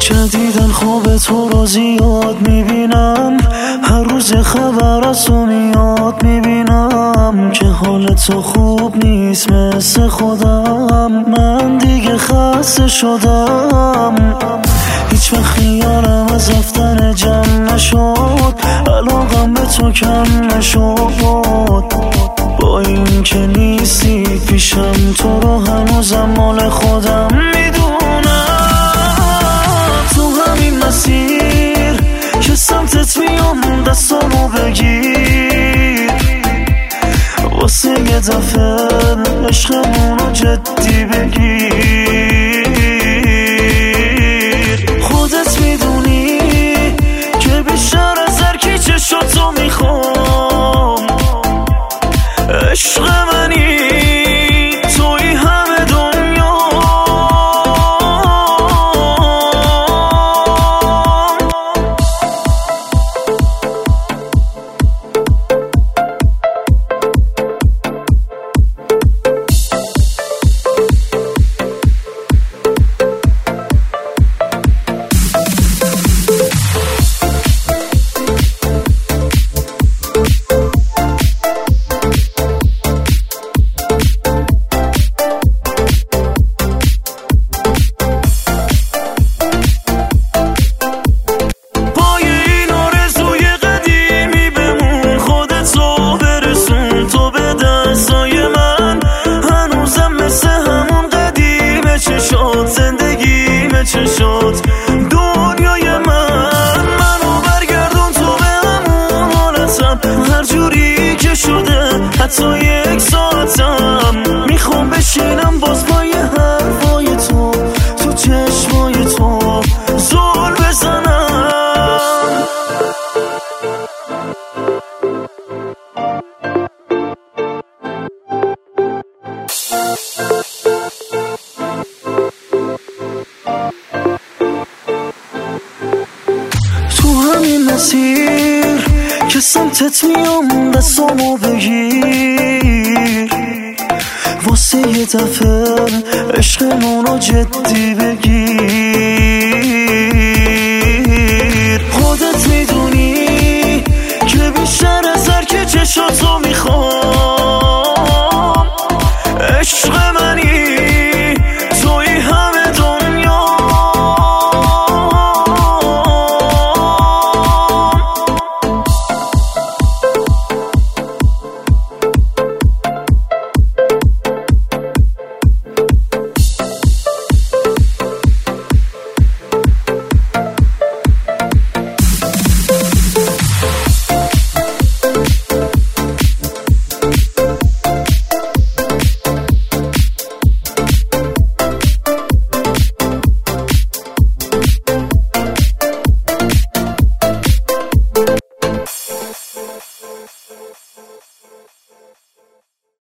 جدیدن خواب تو رو زیاد میبینم، هر روز خبر از تو میاد میبینم که حال تو خوب نیست مثل خودم. من دیگه خسته شدم، هیچ وقت خیالم از رفتن جمع نشد، علاقم به تو کم نشد. با این که نیستی پیشم تو رو هنوزم مال خودم میدونم. تو همین مسیر که سمتت میام دستامو بگیر، واسه یه دفعه عشقمونو جدی بگیر. خودت میدونی که بیشتر از هر کی چشاتو میخوام، عشق منی توی همه دنیا. دنیای منو برگردون تو به همون حالتم، هر جوری که شده حتی یک ساعتم میخوام بشینم باز با یه حرفای تو چشمای تو زل بزنم. تو همین مسیر که سمتت میام دستامو بگیر، واسه یه دفعه عشقمونو جدی بگیر.